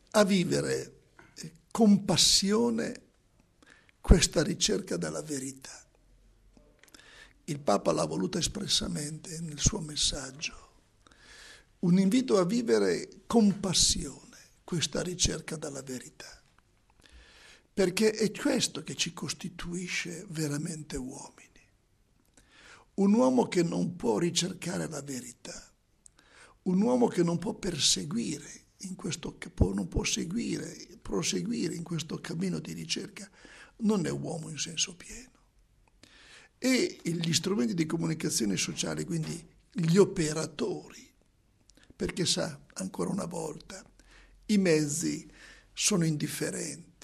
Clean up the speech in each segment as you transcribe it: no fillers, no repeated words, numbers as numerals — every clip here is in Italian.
a vivere con passione questa ricerca della verità. Il Papa l'ha voluta espressamente nel suo messaggio. Un invito a vivere con passione questa ricerca della verità, perché è questo che ci costituisce veramente uomini. Un uomo che non può ricercare la verità, un uomo che non può perseguire non può proseguire in questo cammino di ricerca, non è uomo in senso pieno. E gli strumenti di comunicazione sociale, quindi gli operatori, perché sa, ancora una volta, i mezzi sono indifferenti.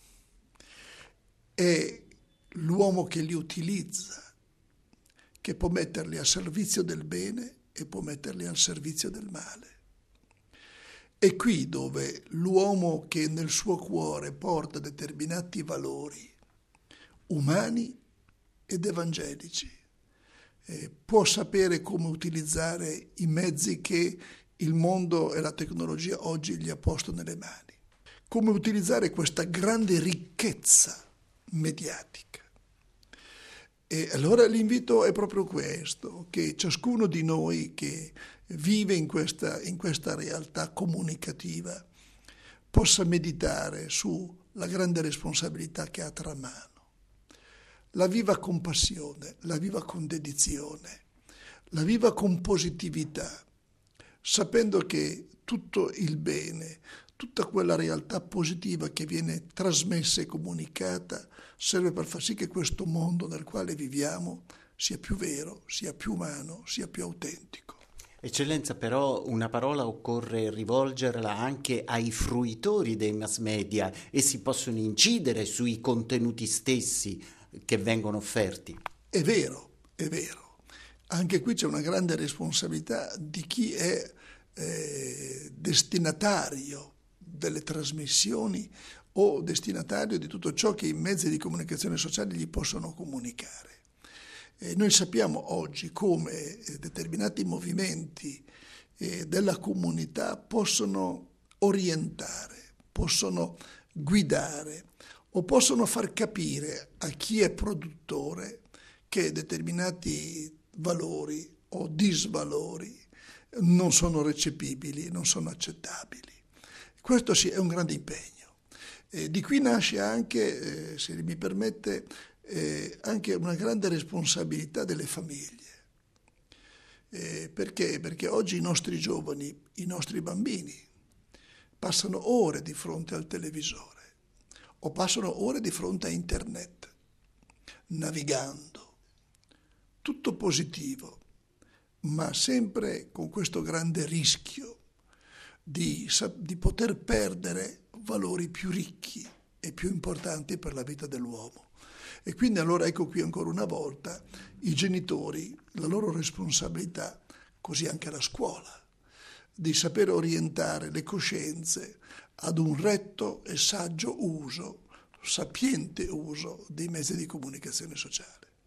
È l'uomo che li utilizza, che può metterli a servizio del bene e può metterli al servizio del male. È qui dove l'uomo che nel suo cuore porta determinati valori umani ed evangelici può sapere come utilizzare i mezzi che il mondo e la tecnologia oggi gli ha posto nelle mani, come utilizzare questa grande ricchezza mediatica. E allora l'invito è proprio questo, che ciascuno di noi che vive in questa realtà comunicativa possa meditare sulla grande responsabilità che ha tra mano. La viva con passione, la viva con dedizione, la viva con positività, sapendo che tutto il bene, tutta quella realtà positiva che viene trasmessa e comunicata serve per far sì che questo mondo nel quale viviamo sia più vero, sia più umano, sia più autentico. Eccellenza, però una parola occorre rivolgerla anche ai fruitori dei mass media. Essi possono incidere sui contenuti stessi che vengono offerti. È vero, è vero. Anche qui c'è una grande responsabilità di chi è destinatario delle trasmissioni o destinatario di tutto ciò che i mezzi di comunicazione sociale gli possono comunicare. Noi sappiamo oggi come determinati movimenti della comunità possono orientare, possono guidare o possono far capire a chi è produttore che determinati valori o disvalori non sono recepibili, non sono accettabili. Questo sì è un grande impegno. Di qui nasce anche, se mi permette, anche una grande responsabilità delle famiglie. Perché? Perché oggi i nostri giovani, i nostri bambini, passano ore di fronte al televisore o passano ore di fronte a internet, navigando. Tutto positivo, ma sempre con questo grande rischio di poter perdere valori più ricchi e più importanti per la vita dell'uomo. E quindi allora ecco qui ancora una volta i genitori, la loro responsabilità, così anche la scuola, di saper orientare le coscienze ad un retto e saggio uso, sapiente uso dei mezzi di comunicazione sociale.